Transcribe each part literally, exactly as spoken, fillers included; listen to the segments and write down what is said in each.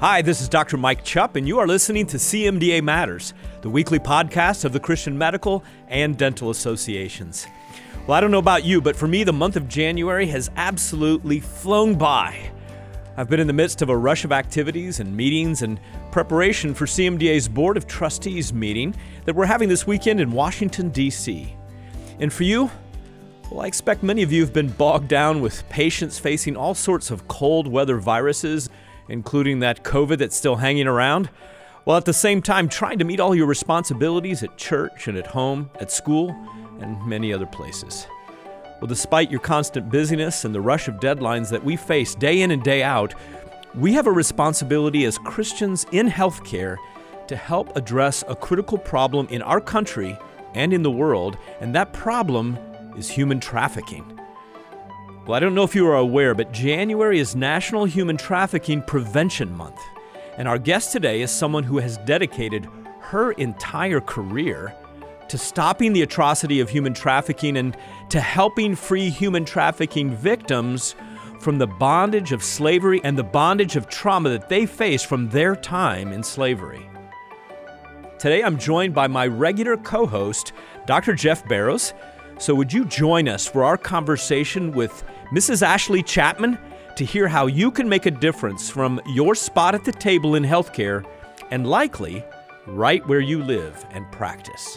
Hi, this is Doctor Mike Chupp, and you are listening to C M D A Matters, the weekly podcast of the Christian Medical and Dental Associations. Well, I don't know about you, but for me, the month of January has absolutely flown by. I've been in the midst of a rush of activities and meetings and preparation for C M D A's Board of Trustees meeting that we're having this weekend in Washington, D C. And for you, well, I expect many of you have been bogged down with patients facing all sorts of cold weather viruses, including that COVID that's still hanging around, while at the same time trying to meet all your responsibilities at church and at home, at school, and many other places. Well, despite your constant busyness and the rush of deadlines that we face day in and day out, we have a responsibility as Christians in healthcare to help address a critical problem in our country and in the world, and that problem is human trafficking. Well, I don't know if you are aware, but January is National Human Trafficking Prevention Month. And our guest today is someone who has dedicated her entire career to stopping the atrocity of human trafficking and to helping free human trafficking victims from the bondage of slavery and the bondage of trauma that they face from their time in slavery. Today, I'm joined by my regular co-host, Doctor Jeff Barrows. So would you join us for our conversation with Missus Ashley Chapman to hear how you can make a difference from your spot at the table in healthcare and likely right where you live and practice.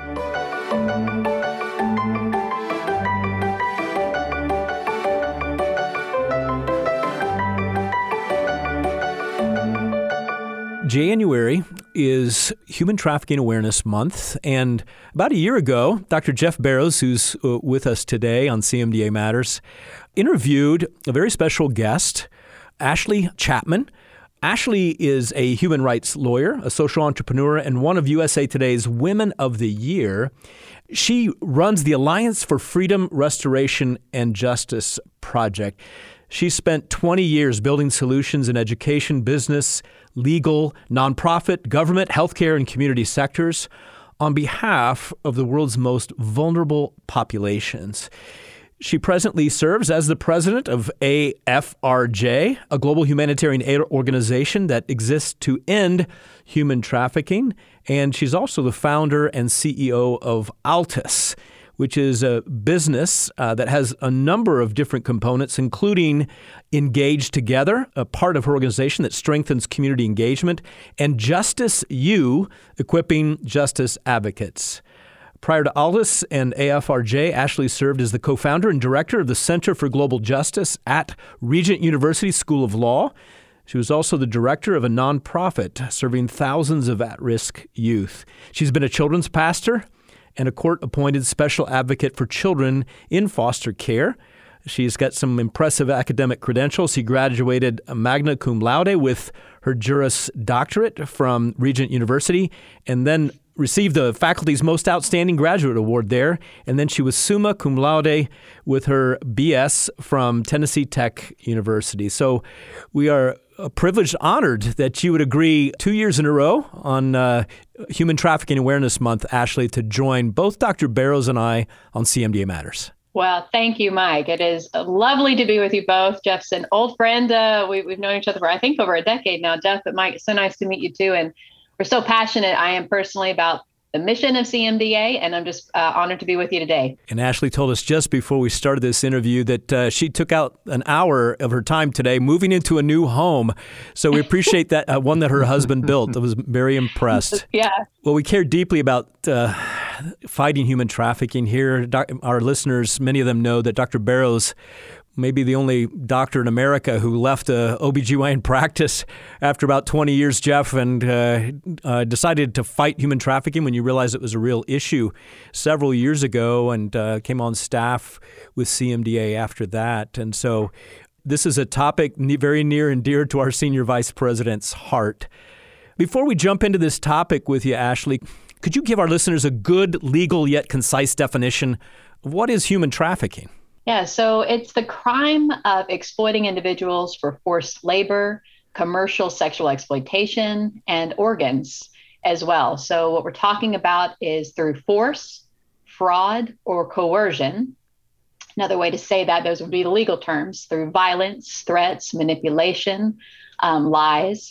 January is Human Trafficking Awareness Month, and about a year ago, Doctor Jeff Barrows, who's uh, with us today on C M D A Matters, interviewed a very special guest, Ashley Chapman. Ashley is a human rights lawyer, a social entrepreneur, and one of U S A Today's Women of the Year. She runs the Alliance for Freedom, Restoration, and Justice Project. She spent twenty years building solutions in education, business, legal, nonprofit, government, healthcare, and community sectors on behalf of the world's most vulnerable populations. She presently serves as the president of A F R J, a global humanitarian aid organization that exists to end human trafficking. And she's also the founder and C E O of Altus, which is a business uh, that has a number of different components, including Engage Together, a part of her organization that strengthens community engagement, and Justice U, equipping justice advocates. Prior to Altus and A F R J, Ashley served as the co-founder and director of the Center for Global Justice at Regent University School of Law. She was also the director of a nonprofit serving thousands of at-risk youth. She's been a children's pastor and a court-appointed special advocate for children in foster care. She's got some impressive academic credentials. She graduated magna cum laude with her Juris Doctorate from Regent University and then received the faculty's Most Outstanding Graduate Award there. And then she was summa cum laude with her B S from Tennessee Tech University. So we are privileged, honored that you would agree two years in a row on uh, Human Trafficking Awareness Month, Ashley, to join both Doctor Barrows and I on C M D A Matters. Well, thank you, Mike. It is lovely to be with you both. Jeff's an old friend. Uh, we, we've known each other for, I think, over a decade now, Jeff. But Mike, it's so nice to meet you, too. And we're so passionate, I am personally, about the mission of C M D A, and I'm just uh, honored to be with you today. And Ashley told us just before we started this interview that uh, she took out an hour of her time today moving into a new home. So we appreciate that, uh, one that her husband built. I was very impressed. Yeah. Well, we care deeply about uh, fighting human trafficking here. Doc- our listeners, many of them know that Doctor Barrows may be the only doctor in America who left a O B G Y N practice after about twenty years, Jeff, and uh, uh, decided to fight human trafficking when you realized it was a real issue several years ago, and uh, came on staff with C M D A after that. And so this is a topic very near and dear to our senior vice president's heart. Before we jump into this topic with you, Ashley, could you give our listeners a good, legal yet concise definition of what is human trafficking? Yeah, so it's the crime of exploiting individuals for forced labor, commercial sexual exploitation, and organs as well. So what we're talking about is through force, fraud, or coercion. Another way to say that, those would be the legal terms, through violence, threats, manipulation, um, lies.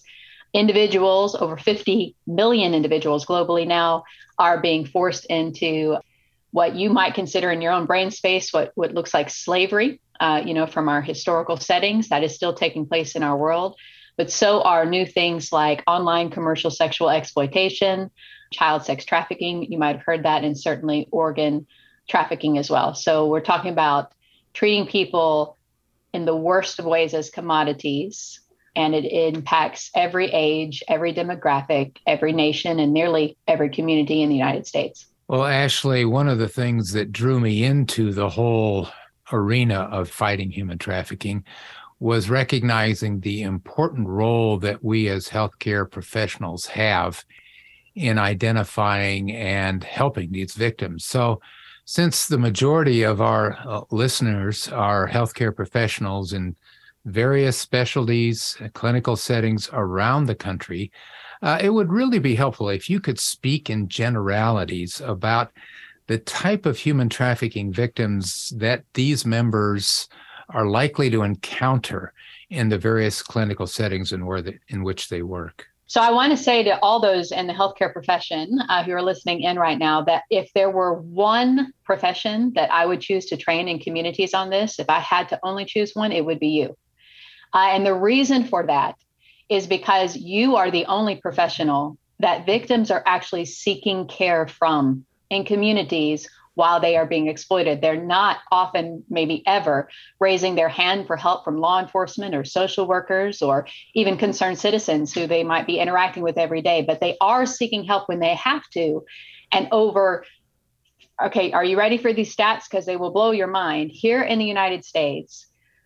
individuals, over fifty million individuals globally now, are being forced into what you might consider in your own brain space, what, what looks like slavery, uh, you know, from our historical settings. That is still taking place in our world. But so are new things like online commercial sexual exploitation, child sex trafficking. You might have heard that, and certainly organ trafficking as well. So we're talking about treating people in the worst of ways as commodities, and it impacts every age, every demographic, every nation, and nearly every community in the United States. Well, Ashley, one of the things that drew me into the whole arena of fighting human trafficking was recognizing the important role that we as healthcare professionals have in identifying and helping these victims. So since the majority of our uh, listeners are healthcare professionals in various specialties, uh, clinical settings around the country, uh, it would really be helpful if you could speak in generalities about the type of human trafficking victims that these members are likely to encounter in the various clinical settings in, where the, in which they work. So I want to say to all those in the healthcare profession uh, who are listening in right now that if there were one profession that I would choose to train in communities on this, if I had to only choose one, it would be you. Uh, and the reason for that is because you are the only professional that victims are actually seeking care from in communities while they are being exploited. They're not often, maybe ever, raising their hand for help from law enforcement or social workers or even concerned citizens who they might be interacting with every day, but they are seeking help when they have to. And over, okay, are you ready for these stats? Because they will blow your mind. Here in the United States,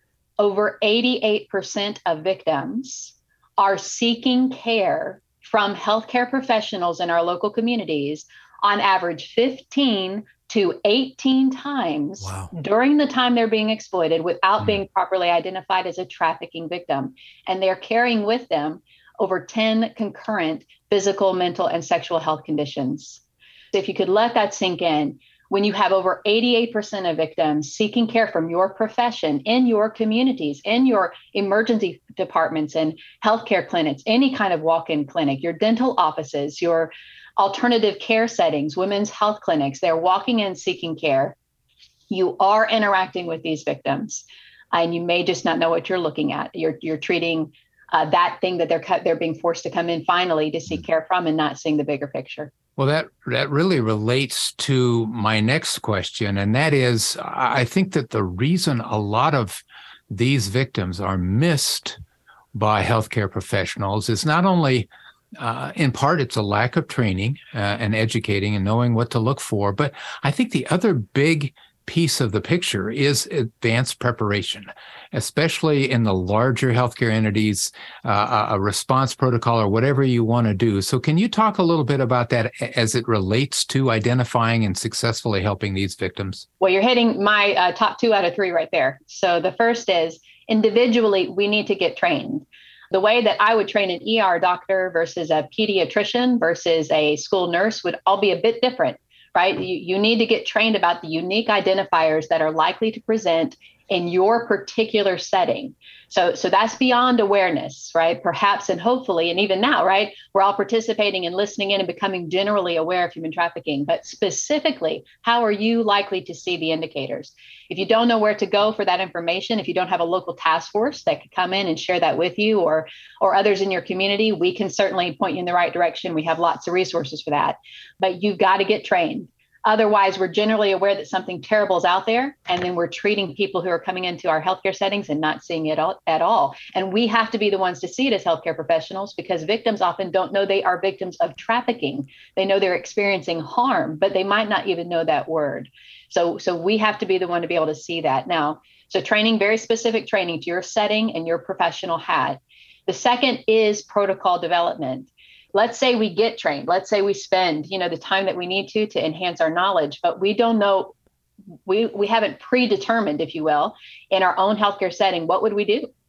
over eighty-eight percent of victims are seeking care from healthcare professionals in our local communities on average fifteen to eighteen times wow. during the time they're being exploited without mm. being properly identified as a trafficking victim. And they're carrying with them over ten concurrent physical, mental, and sexual health conditions. If you could let that sink in, when you have over eighty-eight percent of victims seeking care from your profession in your communities, in your emergency departments and healthcare clinics, any kind of walk-in clinic, your dental offices, your alternative care settings, women's health clinics, they're walking in seeking care. You are interacting with these victims, and you may just not know what you're looking at. You're you're treating uh, that thing that they're they're being forced to come in finally to seek care from, and not seeing the bigger picture. Well, that that really relates to my next question, and that is, I think that the reason a lot of these victims are missed by healthcare professionals is not only Uh, in part, it's a lack of training uh, and educating and knowing what to look for. But I think the other big piece of the picture is advanced preparation, especially in the larger healthcare entities, uh, a response protocol or whatever you want to do. So can you talk a little bit about that as it relates to identifying and successfully helping these victims? Well, you're hitting my uh, top two out of three right there. So the first is individually, we need to get trained. The way that I would train an E R doctor versus a pediatrician versus a school nurse would all be a bit different, right? You, you need to get trained about the unique identifiers that are likely to present in your particular setting. So, so that's beyond awareness, right? Perhaps and hopefully, and even now, right, we're all participating and listening in and becoming generally aware of human trafficking. But specifically, how are you likely to see the indicators? If you don't know where to go for that information, if you don't have a local task force that could come in and share that with you, or or others in your community, we can certainly point you in the right direction. We have lots of resources for that. But you've got to get trained. Otherwise, we're generally aware that something terrible is out there, and then we're treating people who are coming into our healthcare settings and not seeing it all, at all. And we have to be the ones to see it as healthcare professionals, because victims often don't know they are victims of trafficking. They know they're experiencing harm, but they might not even know that word. So, so we have to be the one to be able to see that now. So training, very specific training to your setting and your professional hat. The second is protocol development. Let's say we get trained. Let's say we spend, you know, the time that we need to to enhance our knowledge, but we don't know, we we haven't predetermined, if you will, in our own healthcare setting, what would we do?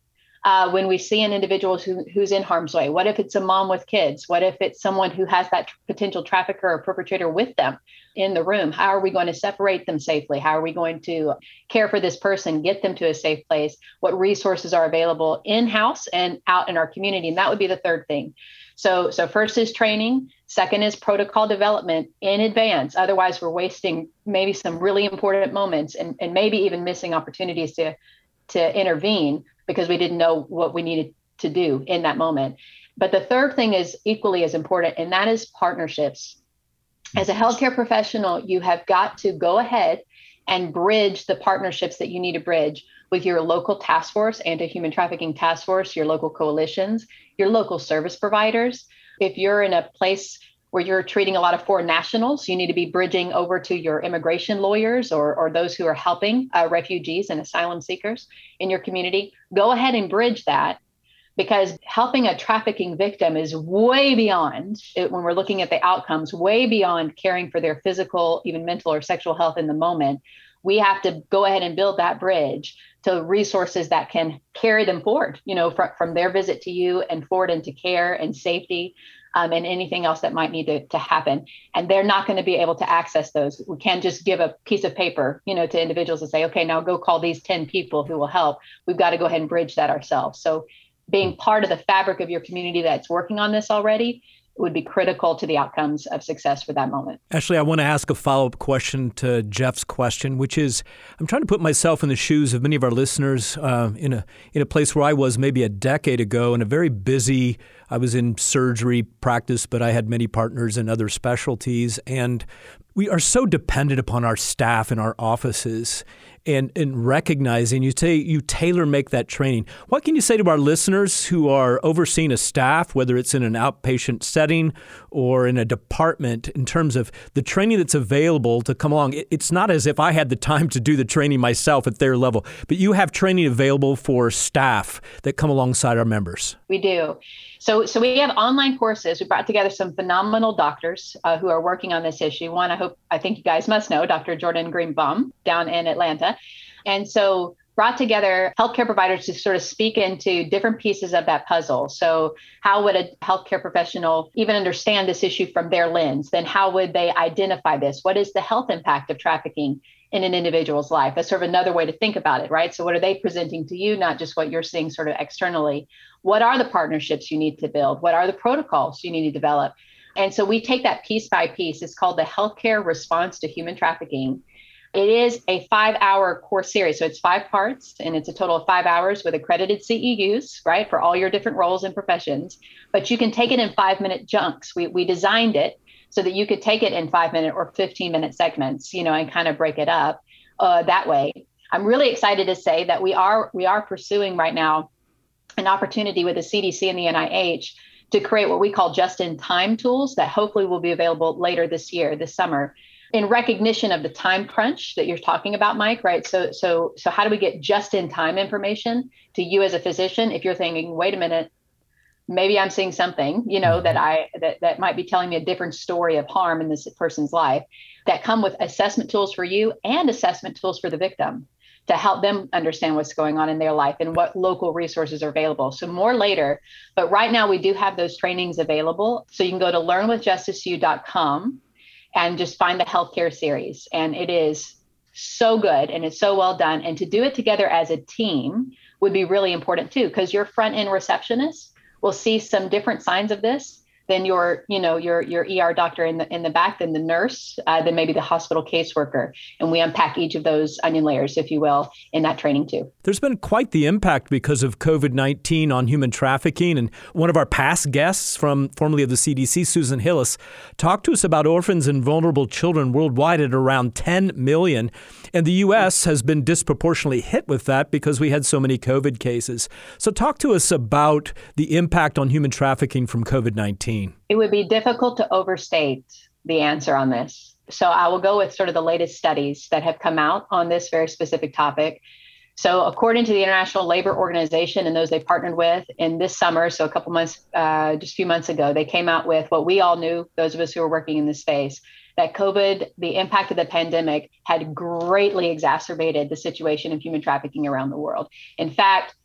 Uh, when we see an individual who, who's in harm's way? What if it's a mom with kids? What if it's someone who has that potential trafficker or perpetrator with them in the room? How are we going to separate them safely? How are we going to care for this person, get them to a safe place? What resources are available in-house and out in our community? And that would be the third thing. So, so first is training. Second is protocol development in advance. Otherwise, we're wasting maybe some really important moments and, and maybe even missing opportunities to, to intervene because we didn't know what we needed to do in that moment. But the third thing is equally as important, and that is partnerships. As a healthcare professional, you have got to go ahead and bridge the partnerships that you need to bridge with your local task force, anti-human trafficking task force, your local coalitions, your local service providers. If you're in a place where you're treating a lot of foreign nationals, you need to be bridging over to your immigration lawyers or, or those who are helping uh, refugees and asylum seekers in your community. Go ahead and bridge that, because helping a trafficking victim is way beyond, it, when we're looking at the outcomes, way beyond caring for their physical, even mental or sexual health in the moment. We have to go ahead and build that bridge to resources that can carry them forward, you know, from, from their visit to you and forward into care and safety. Um, and anything else that might need to, to happen. And they're not going to be able to access those. We can't just give a piece of paper, you know, to individuals and say, okay, now go call these ten people who will help. We've got to go ahead and bridge that ourselves. So being part of the fabric of your community that's working on this already would be critical to the outcomes of success for that moment. Ashley, I want to ask a follow-up question to Jeff's question, which is, I'm trying to put myself in the shoes of many of our listeners uh, in a in a place where I was maybe a decade ago, in a very busy, I was in surgery practice, but I had many partners in other specialties, and we are so dependent upon our staff in our offices. And, and recognizing, you say you tailor make that training. What can you say to our listeners who are overseeing a staff, whether it's in an outpatient setting or in a department, in terms of the training that's available to come along? It, it's not as if I had the time to do the training myself at their level, but you have training available for staff that come alongside our members. We do. So, so we have online courses. We brought together some phenomenal doctors uh, who are working on this issue. One, I hope, I think you guys must know, Doctor Jordan Greenbaum down in Atlanta. And so brought together healthcare providers to sort of speak into different pieces of that puzzle. So how would a healthcare professional even understand this issue from their lens? Then how would they identify this? What is the health impact of trafficking in an individual's life? That's sort of another way to think about it, right? So what are they presenting to you, not just what you're seeing sort of externally? What are the partnerships you need to build? What are the protocols you need to develop? And so we take that piece by piece. It's called the Healthcare Response to Human Trafficking. It is a five-hour course series. So it's five parts, and it's a total of five hours with accredited C E Us, right, for all your different roles and professions. But you can take it in five-minute chunks. We we designed it so that you could take it in five-minute or fifteen-minute segments, you know, and kind of break it up uh, that way. I'm really excited to say that we are we are pursuing right now an opportunity with the C D C and the N I H to create what we call just-in-time tools that hopefully will be available later this year, this summer, in recognition of the time crunch that you're talking about, Mike, right? So, so, so how do we get just-in-time information to you as a physician? If you're thinking, wait a minute, maybe I'm seeing something, you know, that I that, that might be telling me a different story of harm in this person's life, that come with assessment tools for you and assessment tools for the victim to help them understand what's going on in their life and what local resources are available. So more later, but right now we do have those trainings available. So you can go to learn with justice u dot com and just find the healthcare series. And it is so good and it's so well done. And to do it together as a team would be really important too, because your front end receptionist will see some different signs of this than your, you know, your your E R doctor in the in the back, then the nurse, uh, then maybe the hospital caseworker. And we unpack each of those onion layers, if you will, in that training too. There's been quite the impact because of COVID nineteen on human trafficking. And one of our past guests from formerly of the C D C, Susan Hillis, talked to us about orphans and vulnerable children worldwide at around ten million. And the U S has been disproportionately hit with that because we had so many COVID cases. So talk to us about the impact on human trafficking from COVID nineteen. It would be difficult to overstate the answer on this. So I will go with sort of the latest studies that have come out on this very specific topic. So according to the International Labor Organization and those they partnered with in this summer, so a couple months, uh, just a few months ago, they came out with what we all knew, those of us who were working in this space, that COVID, the impact of the pandemic, had greatly exacerbated the situation of human trafficking around the world. In fact,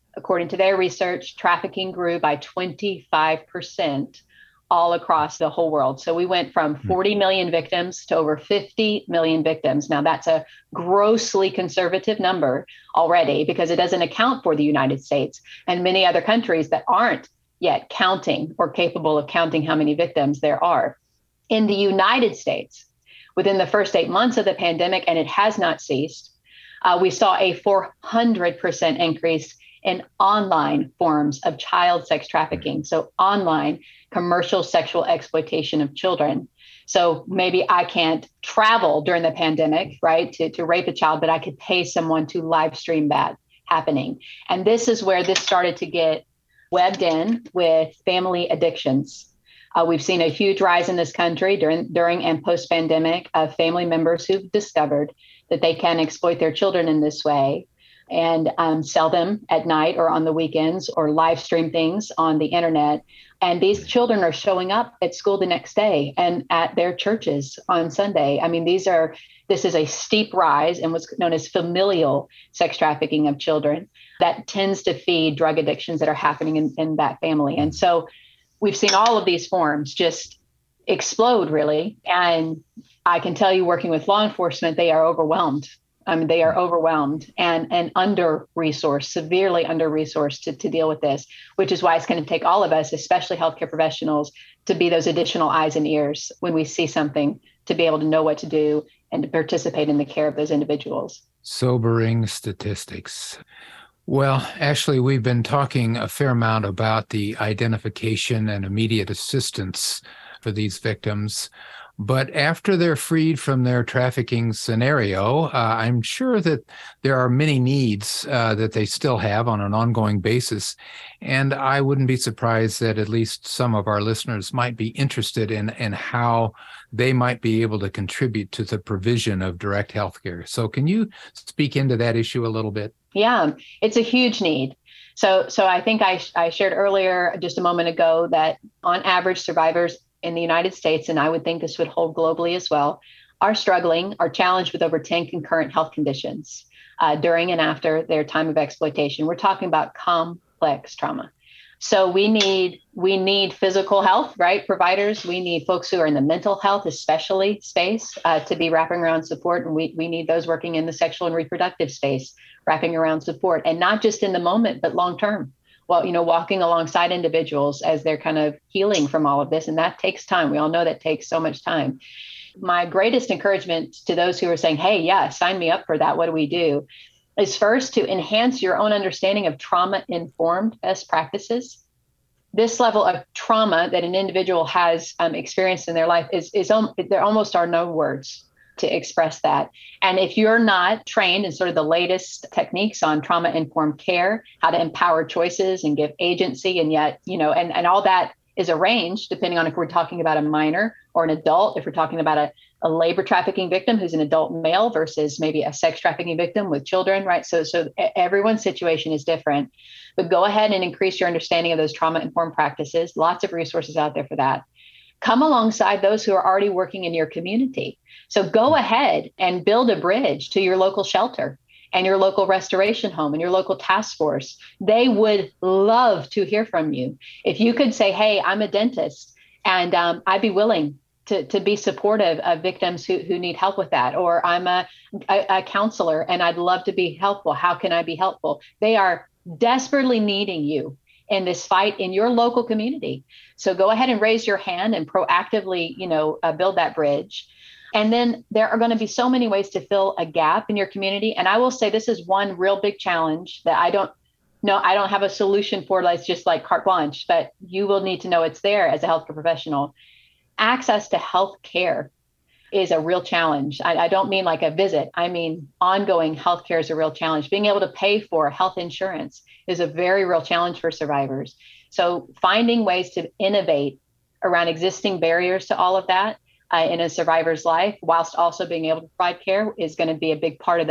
according to their research, trafficking grew by twenty-five percent all across the whole world. So we went from forty million victims to over fifty million victims. Now, that's a grossly conservative number already because it doesn't account for the United States and many other countries that aren't yet counting or capable of counting how many victims there are. In the United States, within the first eight months of the pandemic, and it has not ceased, uh, we saw a four hundred percent increase in online forms of child sex trafficking. So online commercial sexual exploitation of children. So maybe I can't travel during the pandemic, right, to, to rape a child, but I could pay someone to live stream that happening. And this is where this started to get webbed in with family addictions. Uh, we've seen a huge rise in this country during, during and post-pandemic of family members who've discovered that they can exploit their children in this way and um, sell them at night or on the weekends or live stream things on the internet. And these children are showing up at school the next day and at their churches on Sunday. I mean, these are, this is a steep rise in what's known as familial sex trafficking of children that tends to feed drug addictions that are happening in, in that family. And so we've seen all of these forms just explode, really. And I can tell you, working with law enforcement, they are overwhelmed. I mean, they are overwhelmed and, and under-resourced, severely under-resourced to, to deal with this, which is why it's going to take all of us, especially healthcare professionals, to be those additional eyes and ears when we see something, to be able to know what to do and to participate in the care of those individuals. Sobering statistics. Well, Ashley, we've been talking a fair amount about the identification and immediate assistance for these victims. But after they're freed from their trafficking scenario, uh, I'm sure that there are many needs uh, that they still have on an ongoing basis. And I wouldn't be surprised that at least some of our listeners might be interested in, in how they might be able to contribute to the provision of direct health care. So can you speak into that issue a little bit? Yeah, it's a huge need. So, so I think I, I shared earlier just a moment ago that on average, survivors in the United States, and I would think this would hold globally as well, are struggling, are challenged with over ten concurrent health conditions uh, during and after their time of exploitation. We're talking about complex trauma. So we need we need physical health, right? Providers. We need folks who are in the mental health, especially space, uh, to be wrapping around support. And we, we need those working in the sexual and reproductive space, wrapping around support, and not just in the moment, but long term. Well, you know, walking alongside individuals as they're kind of healing from all of this. And that takes time. We all know that takes so much time. My greatest encouragement to those who are saying, hey, yeah, sign me up for that. What do we do? Is first to enhance your own understanding of trauma-informed best practices. This level of trauma that an individual has um, experienced in their life is, is um, there almost are no words to express that. And if you're not trained in sort of the latest techniques on trauma-informed care, how to empower choices and give agency, and yet, you know, and, and all that is arranged depending on if we're talking about a minor or an adult, if we're talking about a, a labor trafficking victim who's an adult male versus maybe a sex trafficking victim with children, right? So, so everyone's situation is different, but go ahead and increase your understanding of those trauma-informed practices. Lots of resources out there for that. Come alongside those who are already working in your community. So go ahead and build a bridge to your local shelter and your local restoration home and your local task force. They would love to hear from you. If you could say, hey, I'm a dentist and um, I'd be willing to, to be supportive of victims who, who need help with that. Or I'm a, a, a counselor and I'd love to be helpful. How can I be helpful? They are desperately needing you in this fight in your local community. So go ahead and raise your hand and proactively, you know, uh, build that bridge. And then there are going to be so many ways to fill a gap in your community. And I will say this is one real big challenge that I don't know, I don't have a solution for. It's just like carte blanche, but you will need to know it's there as a healthcare professional. Access to health care is a real challenge. I, I don't mean like a visit. I mean, ongoing healthcare is a real challenge. Being able to pay for health insurance is a very real challenge for survivors. So finding ways to innovate around existing barriers to all of that uh, in a survivor's life, whilst also being able to provide care, is going to be a big part of that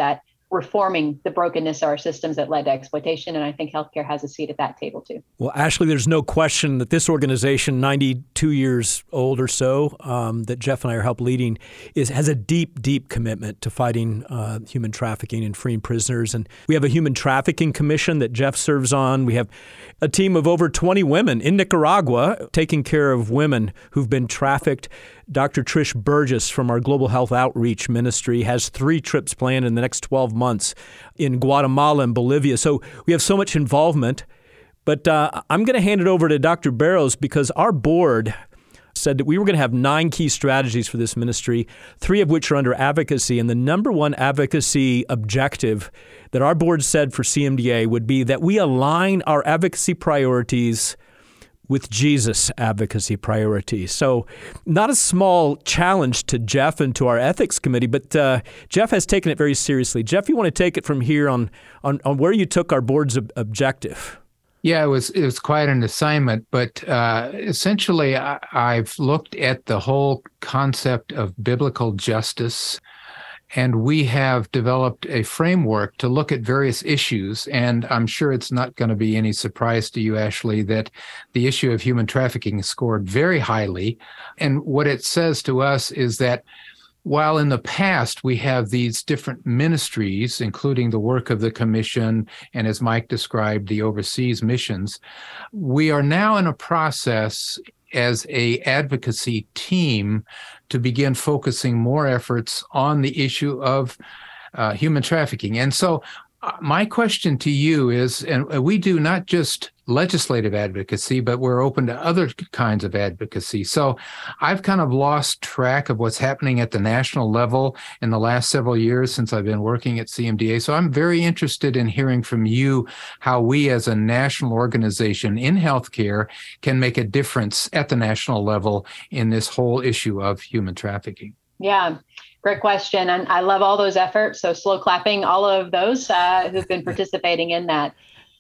reforming the brokenness of our systems that led to exploitation. And I think healthcare has a seat at that table too. Well, Ashley, there's no question that this organization, ninety-two years old or so, um, that Jeff and I are help leading, is has a deep, deep commitment to fighting uh, human trafficking and freeing prisoners. And we have a human trafficking commission that Jeff serves on. We have a team of over twenty women in Nicaragua taking care of women who've been trafficked. Doctor Trish Burgess from our Global Health Outreach Ministry has three trips planned in the next twelve months in Guatemala and Bolivia. So we have so much involvement. But uh, I'm going to hand it over to Doctor Barrows because our board said that we were going to have nine key strategies for this ministry, three of which are under advocacy. And the number one advocacy objective that our board said for C M D A would be that we align our advocacy priorities with Jesus' advocacy priorities. So not a small challenge to Jeff and to our ethics committee, but uh, Jeff has taken it very seriously. Jeff, you want to take it from here on on, on where you took our board's ob- objective? Yeah, it was it was quite an assignment, but uh, essentially I, I've looked at the whole concept of biblical justice, and we have developed a framework to look at various issues. And I'm sure it's not going to be any surprise to you, Ashley, that the issue of human trafficking scored very highly. And what it says to us is that while in the past we have these different ministries, including the work of the commission, and as Mike described, the overseas missions, we are now in a process as a advocacy team to begin focusing more efforts on the issue of uh, human trafficking. And so uh, my question to you is, and we do not just legislative advocacy, but we're open to other kinds of advocacy. So I've kind of lost track of what's happening at the national level in the last several years since I've been working at C M D A. So I'm very interested in hearing from you how we as a national organization in healthcare can make a difference at the national level in this whole issue of human trafficking. Yeah, great question. And I love all those efforts. So slow clapping, all of those uh, who've been participating in that.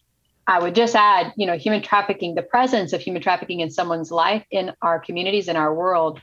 I would just add, you know, human trafficking, the presence of human trafficking in someone's life, in our communities, in our world,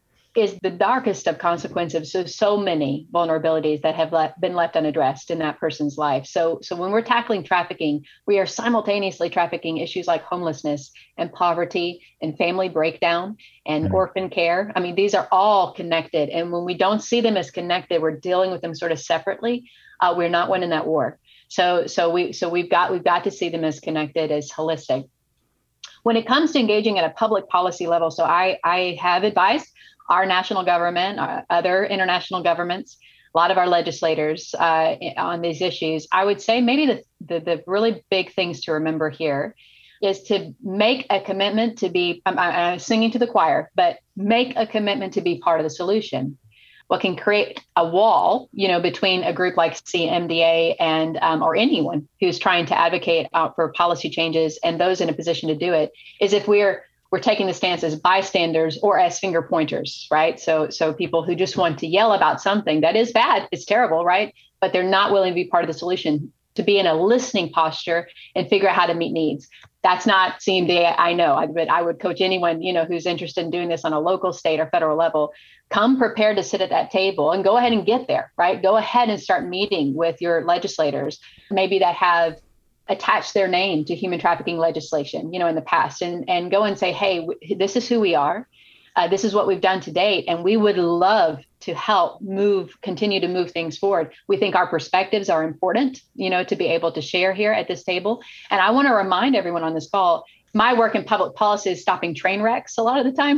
is the darkest of consequences. So, so many vulnerabilities that have left, been left unaddressed in that person's life. So, so when we're tackling trafficking, we are simultaneously trafficking issues like homelessness and poverty and family breakdown and mm-hmm. orphan care. I mean, these are all connected. And when we don't see them as connected, we're dealing with them sort of separately. Uh, we're not winning that war. So, so we, so we've got, we've got to see them as connected, as holistic. When it comes to engaging at a public policy level, so I, I have advised our national government, uh, other international governments, a lot of our legislators uh, on these issues. I would say maybe the, the the really big things to remember here is to make a commitment to be, I'm, I'm singing to the choir, but make a commitment to be part of the solution. What can create a wall, you know, between a group like C M D A and um, or anyone who's trying to advocate out for policy changes and those in a position to do it, is if we're we're taking the stance as bystanders or as finger pointers, right? So so people who just want to yell about something that is bad, it's terrible, right? But they're not willing to be part of the solution, to be in a listening posture and figure out how to meet needs. That's not C M D A, I know, but I would coach anyone, you know, who's interested in doing this on a local, state, or federal level. Come prepared to sit at that table and go ahead and get there, right? Go ahead and start meeting with your legislators, maybe that have attached their name to human trafficking legislation, you know, in the past, and, and go and say, hey, this is who we are. Uh, this is what we've done to date. And we would love to help move, continue to move things forward. We think our perspectives are important, you know, to be able to share here at this table. And I want to remind everyone on this call, my work in public policy is stopping train wrecks a lot of the time.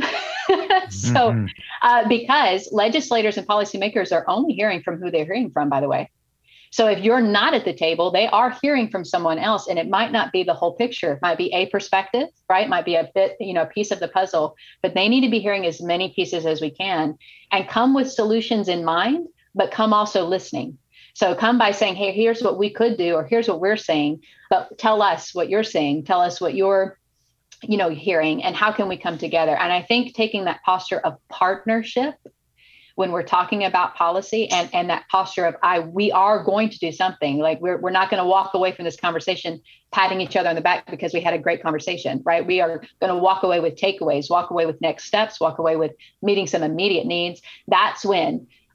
so mm-hmm. uh, because legislators and policymakers are only hearing from who they're hearing from, by the way. So if you're not at the table, they are hearing from someone else, and it might not be the whole picture. It might be a perspective, right? It might be a bit, you know, a piece of the puzzle, but they need to be hearing as many pieces as we can and come with solutions in mind, but come also listening. So come by saying, hey, here's what we could do, or here's what we're saying, but tell us what you're saying. Tell us what you're, you know, hearing, and how can we come together? And I think taking that posture of partnership when we're talking about policy, and, and that posture of I, we are going to do something, like we're we're not going to walk away from this conversation patting each other on the back because we had a great conversation, right? We are going to walk away with takeaways, walk away with next steps, walk away with meeting some immediate needs. That's when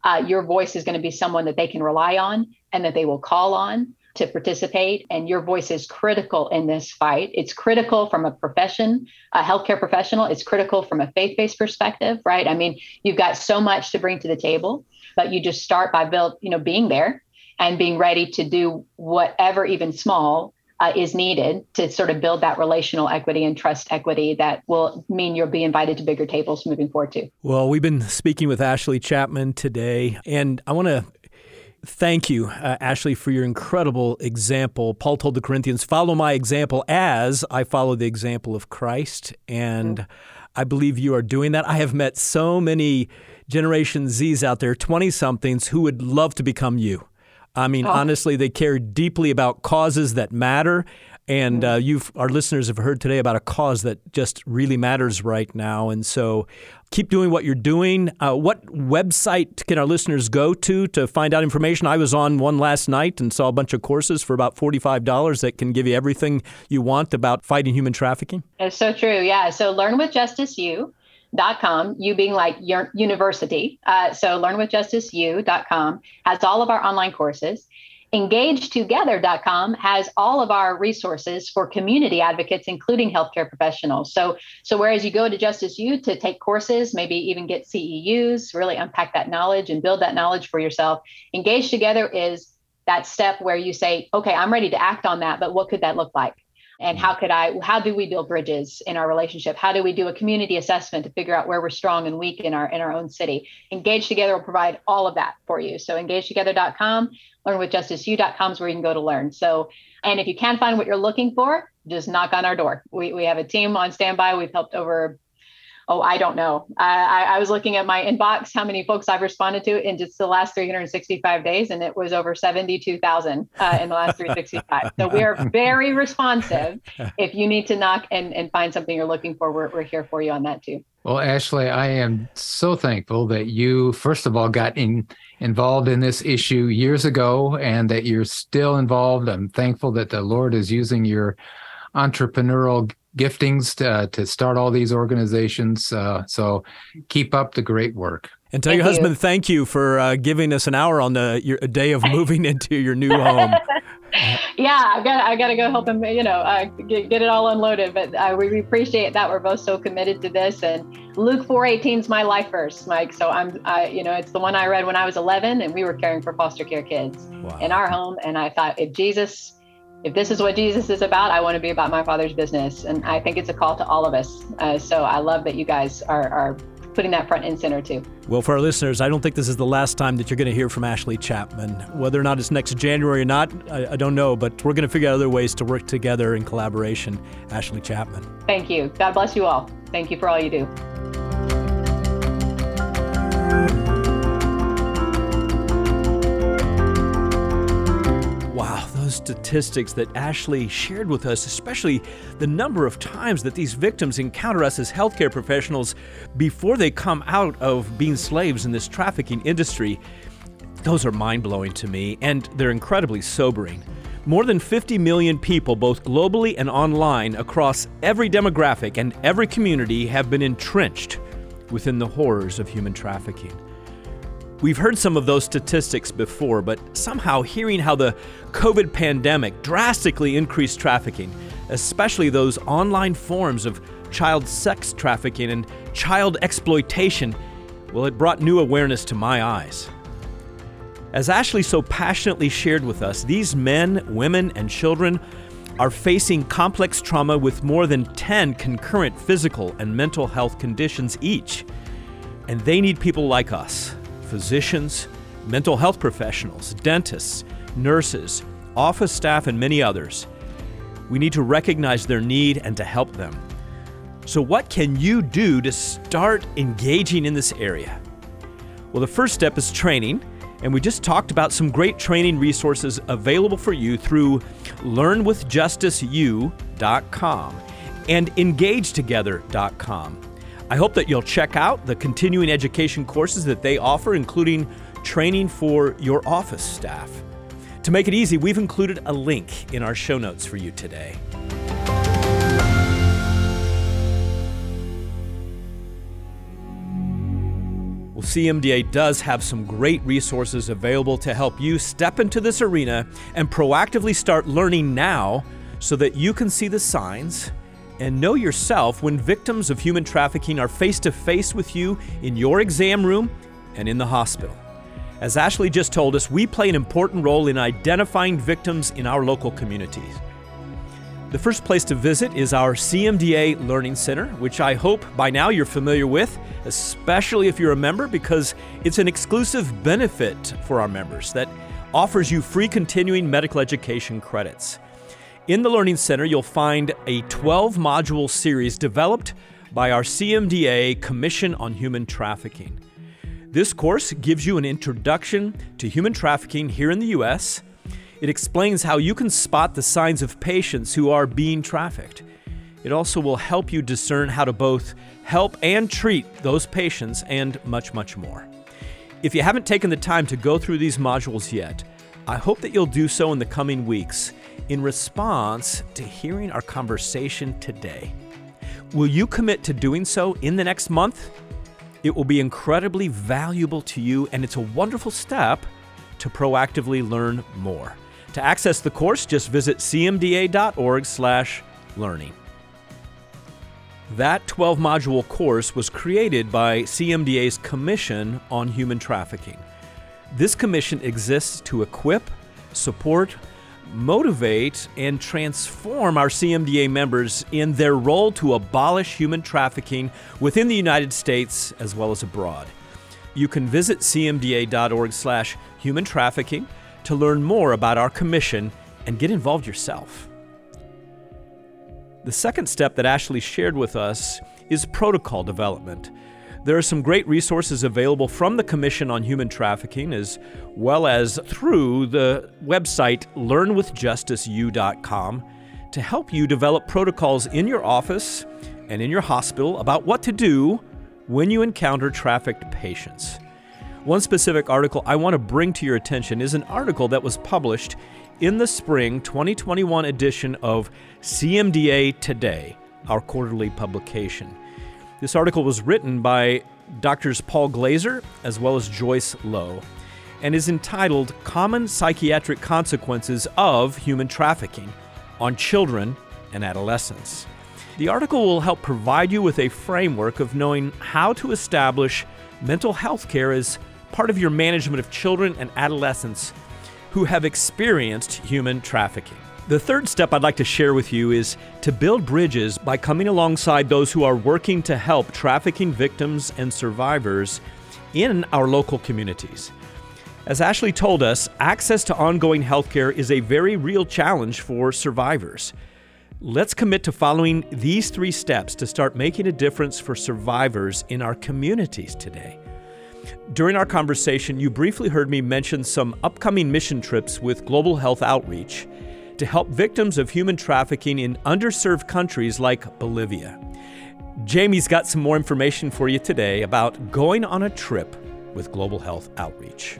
uh, your voice is going to be someone that they can rely on and that they will call on to participate. And your voice is critical in this fight. It's critical from a profession, a healthcare professional. It's critical from a faith-based perspective, right? I mean, you've got so much to bring to the table, but you just start by build, you know, being there and being ready to do whatever, even small, uh, is needed to sort of build that relational equity and trust equity that will mean you'll be invited to bigger tables moving forward too. Well, we've been speaking with Ashley Chapman today, and I want to thank you, uh, Ashley, for your incredible example. Paul told the Corinthians, follow my example as I follow the example of Christ. And mm. I believe you are doing that. I have met so many Generation Zs out there, twenty-somethings, who would love to become you. I mean, oh. honestly, they care deeply about causes that matter. And uh, you've our listeners have heard today about a cause that just really matters right now. And so keep doing what you're doing. Uh, what website can our listeners go to to find out information? I was on one last night and saw a bunch of courses for about forty-five dollars that can give you everything you want about fighting human trafficking. It's so true. Yeah. So learn with justice u dot com, you being like your university. Uh, so learn with justice u dot com has all of our online courses. engage together dot com has all of our resources for community advocates, including healthcare professionals. So, so whereas you go to Justice U to take courses, maybe even get C E Us, really unpack that knowledge and build that knowledge for yourself, Engage Together is that step where you say, okay, I'm ready to act on that, but what could that look like? And how could I, how do we build bridges in our relationship? How do we do a community assessment to figure out where we're strong and weak in our in our own city? Engage Together will provide all of that for you. So engage together dot com, learn with justice u dot com is where you can go to learn. So, and if you can't find what you're looking for, just knock on our door. We we have a team on standby. We've helped over, oh, I don't know. I, I was looking at my inbox, how many folks I've responded to in just the last three hundred sixty-five days, and it was over seventy-two thousand uh, in the last three hundred sixty-five. So we are very responsive. If you need to knock and, and find something you're looking for, we're, we're here for you on that too. Well, Ashley, I am so thankful that you, first of all, got in, involved in this issue years ago and that you're still involved. I'm thankful that the Lord is using your entrepreneurial giftings to, to start all these organizations. Uh, so keep up the great work. And tell thank your husband you. thank you for uh, giving us an hour on the your a day of moving into your new home. Yeah, I got I got to go help him, you know, uh, get, get it all unloaded. But uh, we appreciate that. We're both so committed to this. And Luke four eighteen is my life verse, Mike. So I'm, I, you know, it's the one I read when I was eleven, and we were caring for foster care kids wow. in our home. And I thought, if Jesus, if this is what Jesus is about, I want to be about my Father's business. And I think it's a call to all of us. Uh, so I love that you guys are are putting that front and center too. Well, for our listeners, I don't think this is the last time that you're going to hear from Ashley Chapman. Whether or not it's next January or not, I, I don't know, but we're going to figure out other ways to work together in collaboration. Ashley Chapman. Thank you. God bless you all. Thank you for all you do. Wow, those statistics that Ashley shared with us, especially the number of times that these victims encounter us as healthcare professionals before they come out of being slaves in this trafficking industry, those are mind-blowing to me, and they're incredibly sobering. More than fifty million people, both globally and online, across every demographic and every community, have been entrenched within the horrors of human trafficking. We've heard some of those statistics before, but somehow hearing how the COVID pandemic drastically increased trafficking, especially those online forms of child sex trafficking and child exploitation, well, it brought new awareness to my eyes. As Ashley so passionately shared with us, these men, women, and children are facing complex trauma with more than ten concurrent physical and mental health conditions each, and they need people like us. Physicians, mental health professionals, dentists, nurses, office staff, and many others. We need to recognize their need and to help them. So what can you do to start engaging in this area? Well, the first step is training, and we just talked about some great training resources available for you through learn with justice u dot com and engage together dot com. I hope that you'll check out the continuing education courses that they offer, including training for your office staff. To make it easy, we've included a link in our show notes for you today. Well, Well, C M D A does have some great resources available to help you step into this arena and proactively start learning now so that you can see the signs and know yourself when victims of human trafficking are face-to-face with you in your exam room and in the hospital. As Ashley just told us, we play an important role in identifying victims in our local communities. The first place to visit is our C M D A Learning Center, which I hope by now you're familiar with, especially if you're a member, because it's an exclusive benefit for our members that offers you free continuing medical education credits. In the Learning Center, you'll find a twelve module series developed by our C M D A Commission on Human Trafficking. This course gives you an introduction to human trafficking here in the U S. It explains how you can spot the signs of patients who are being trafficked. It also will help you discern how to both help and treat those patients and much, much more. If you haven't taken the time to go through these modules yet, I hope that you'll do so in the coming weeks in response to hearing our conversation today. Will you commit to doing so in the next month? It will be incredibly valuable to you, and it's a wonderful step to proactively learn more. To access the course, just visit c m d a dot org slash learning. That twelve module course was created by C M D A's Commission on Human Trafficking. This commission exists to equip, support, motivate, and transform our C M D A members in their role to abolish human trafficking within the United States as well as abroad. You can visit c m d a dot org slash human trafficking to learn more about our commission and get involved yourself. The second step that Ashley shared with us is protocol development. There are some great resources available from the Commission on Human Trafficking as well as through the website learn with justice u dot com to help you develop protocols in your office and in your hospital about what to do when you encounter trafficked patients. One specific article I want to bring to your attention is an article that was published in the spring twenty twenty-one edition of C M D A Today, our quarterly publication. This article was written by Doctors Paul Glazer as well as Joyce Lowe and is entitled Common Psychiatric Consequences of Human Trafficking on Children and Adolescents. The article will help provide you with a framework of knowing how to establish mental health care as part of your management of children and adolescents who have experienced human trafficking. The third step I'd like to share with you is to build bridges by coming alongside those who are working to help trafficking victims and survivors in our local communities. As Ashley told us, access to ongoing health care is a very real challenge for survivors. Let's commit to following these three steps to start making a difference for survivors in our communities today. During our conversation, you briefly heard me mention some upcoming mission trips with Global Health Outreach to help victims of human trafficking in underserved countries like Bolivia. Jamie's got some more information for you today about going on a trip with Global Health Outreach.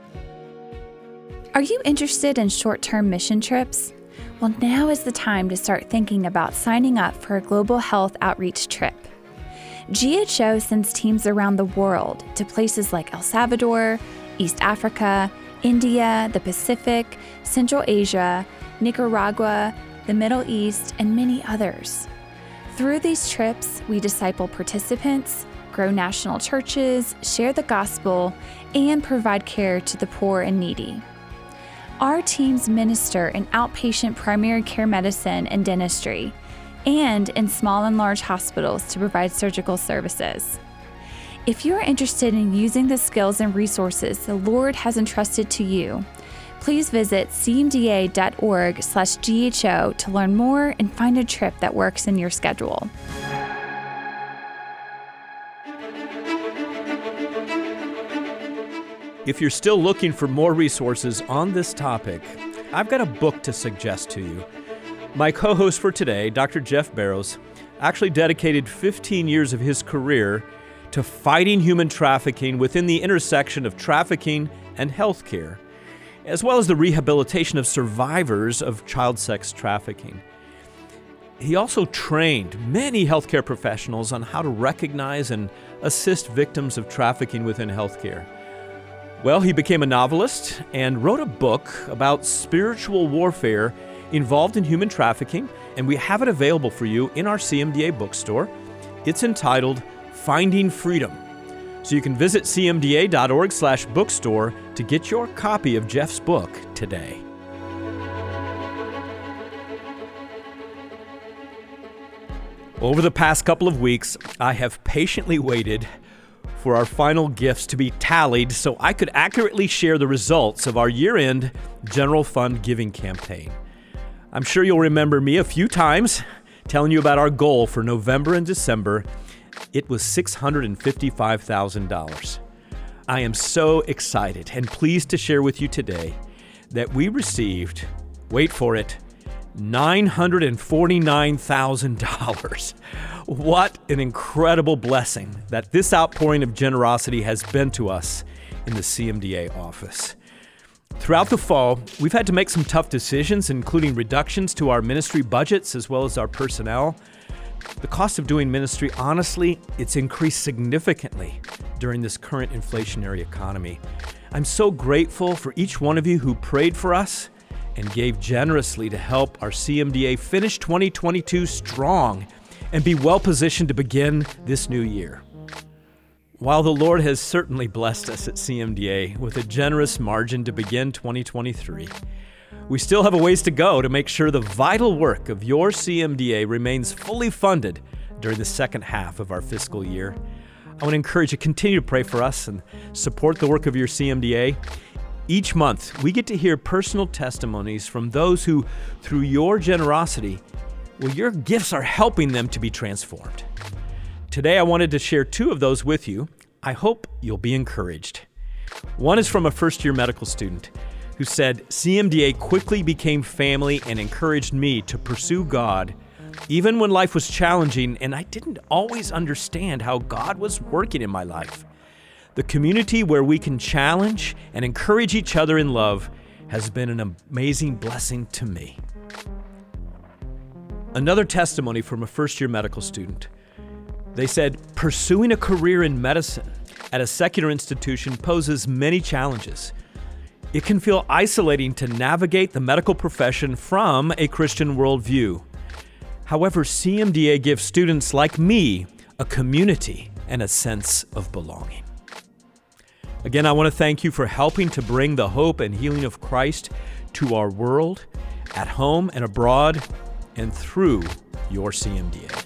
Are you interested in short-term mission trips? Well, now is the time to start thinking about signing up for a Global Health Outreach trip. G H O sends teams around the world to places like El Salvador, East Africa, India, the Pacific, Central Asia, Nicaragua, the Middle East, and many others. Through these trips, we disciple participants, grow national churches, share the gospel, and provide care to the poor and needy. Our teams minister in outpatient primary care medicine and dentistry, and in small and large hospitals to provide surgical services. If you're interested in using the skills and resources the Lord has entrusted to you, please visit c m d a dot org slash G H O to learn more and find a trip that works in your schedule. If you're still looking for more resources on this topic, I've got a book to suggest to you. My co-host for today, Doctor Jeff Barrows, actually dedicated fifteen years of his career to fighting human trafficking within the intersection of trafficking and healthcare, as well as the rehabilitation of survivors of child sex trafficking. He also trained many healthcare professionals on how to recognize and assist victims of trafficking within healthcare. Well, he became a novelist and wrote a book about spiritual warfare involved in human trafficking, and we have it available for you in our C M D A bookstore. It's entitled Finding Freedom. So you can visit c m d a dot org slash bookstore to get your copy of Jeff's book today. Over the past couple of weeks, I have patiently waited for our final gifts to be tallied so I could accurately share the results of our year-end general fund giving campaign. I'm sure you'll remember me a few times telling you about our goal for November and December. It was six hundred fifty-five thousand dollars. I am so excited and pleased to share with you today that we received, wait for it, nine hundred forty-nine thousand dollars. What an incredible blessing that this outpouring of generosity has been to us in the C M D A office. Throughout the fall, we've had to make some tough decisions, including reductions to our ministry budgets as well as our personnel. The cost of doing ministry, honestly, it's increased significantly during this current inflationary economy. I'm so grateful for each one of you who prayed for us and gave generously to help our C M D A finish twenty twenty-two strong and be well positioned to begin this new year. While the Lord has certainly blessed us at C M D A with a generous margin to begin twenty twenty-three, we still have a ways to go to make sure the vital work of your C M D A remains fully funded during the second half of our fiscal year. I want to encourage you to continue to pray for us and support the work of your C M D A. Each month, we get to hear personal testimonies from those who, through your generosity, well, your gifts are helping them to be transformed. Today, I wanted to share two of those with you. I hope you'll be encouraged. One is from a first-year medical student who said, C M D A quickly became family and encouraged me to pursue God, even when life was challenging and I didn't always understand how God was working in my life. The community where we can challenge and encourage each other in love has been an amazing blessing to me. Another testimony from a first-year medical student. They said, pursuing a career in medicine at a secular institution poses many challenges. It can feel isolating to navigate the medical profession from a Christian worldview. However, C M D A gives students like me a community and a sense of belonging. Again, I want to thank you for helping to bring the hope and healing of Christ to our world, at home and abroad, and through your C M D A.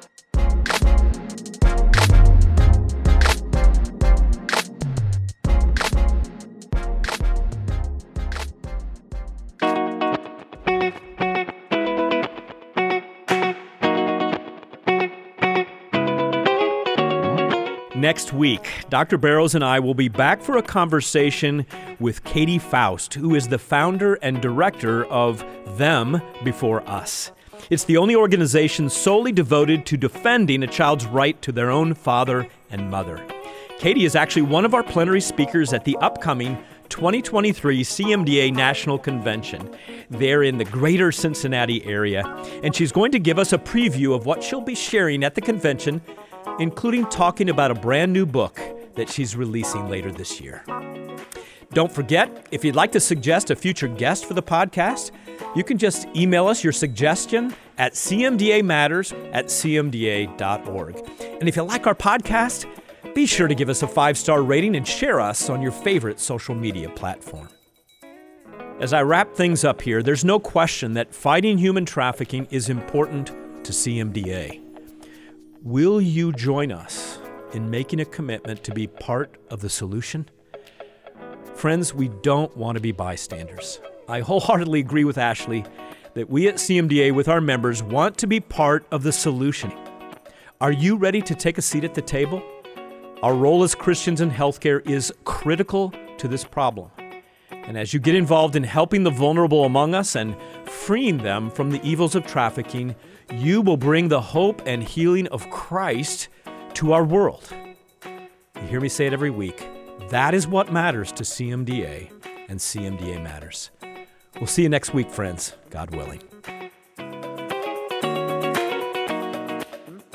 Next week, Doctor Barrows and I will be back for a conversation with Katie Faust, who is the founder and director of Them Before Us. It's the only organization solely devoted to defending a child's right to their own father and mother. Katie is actually one of our plenary speakers at the upcoming twenty twenty-three C M D A National Convention. They're in the greater Cincinnati area, and she's going to give us a preview of what she'll be sharing at the convention, including talking about a brand new book that she's releasing later this year. Don't forget, if you'd like to suggest a future guest for the podcast, you can just email us your suggestion at c m d a matters at c m d a dot org. And if you like our podcast, be sure to give us a five-star rating and share us on your favorite social media platform. As I wrap things up here, there's no question that fighting human trafficking is important to C M D A. Will you join us in making a commitment to be part of the solution? Friends, we don't want to be bystanders. I wholeheartedly agree with Ashley that we at C M D A with our members want to be part of the solution. Are you ready to take a seat at the table? Our role as Christians in healthcare is critical to this problem. And as you get involved in helping the vulnerable among us and freeing them from the evils of trafficking, you will bring the hope and healing of Christ to our world. You hear me say it every week. That is what matters to C M D A, and C M D A Matters. We'll see you next week, friends, God willing.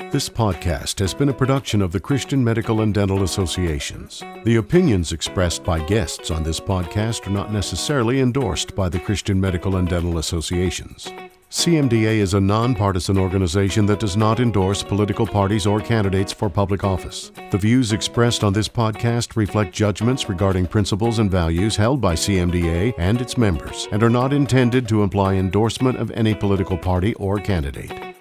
This podcast has been a production of the Christian Medical and Dental Associations. The opinions expressed by guests on this podcast are not necessarily endorsed by the Christian Medical and Dental Associations. C M D A is a nonpartisan organization that does not endorse political parties or candidates for public office. The views expressed on this podcast reflect judgments regarding principles and values held by C M D A and its members and are not intended to imply endorsement of any political party or candidate.